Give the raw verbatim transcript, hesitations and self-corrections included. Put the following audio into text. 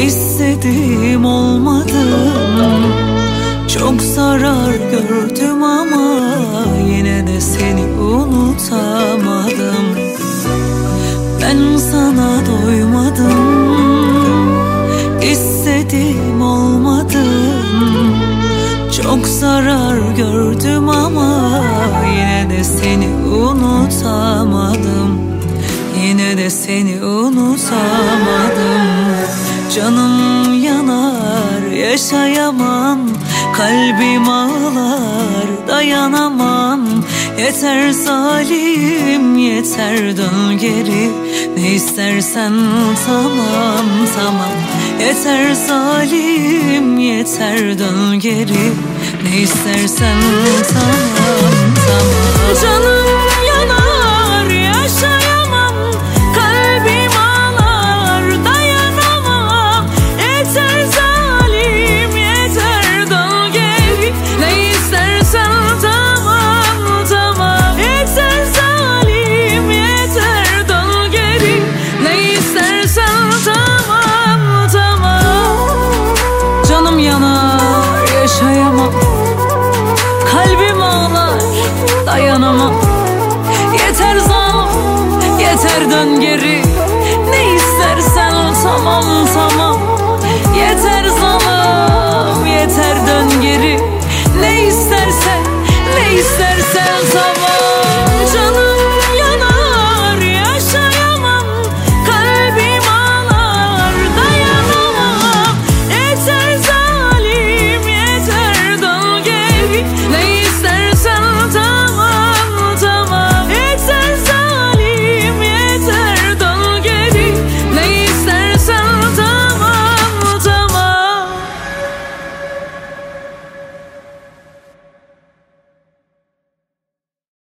İstediğim olmadım, çok zarar gördüm ama yine de seni unutamadım. Ben sana doymadım, istediğim olmadım, çok zarar gördüm ama yine de seni unutamadım. Yine de seni unutamadım. Canım yanar, yaşayamam, kalbim ağlar, dayanamam. Yeter zalim, yeter dön geri, ne istersen tamam tamam. Yeter zalim, yeter dön geri, ne istersen tamam tamam. Canım yanar, yaşayamam, kalbim ağlar, dayanamam. Yeter zalim, yeter dön geri, ne istersen tamam tamam. Yeter zalim, yeter dön geri, ne istersen tamam tamam. Canım yanar, yaşayamam, kalbim ağlar, dayanamam. Yeter zalim, yeter dön geri,